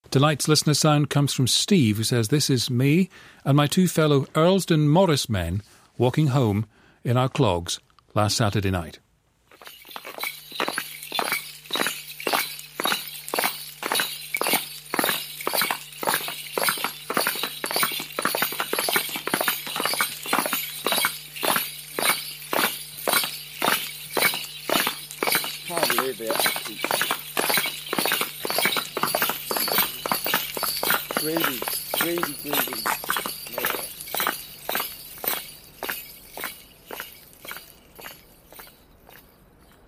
Tonight's listener sound comes from Steve, who says, "This is me and my two fellow Earlsdon Morris men walking home in our clogs last Saturday night." Can't believe it. Greedy.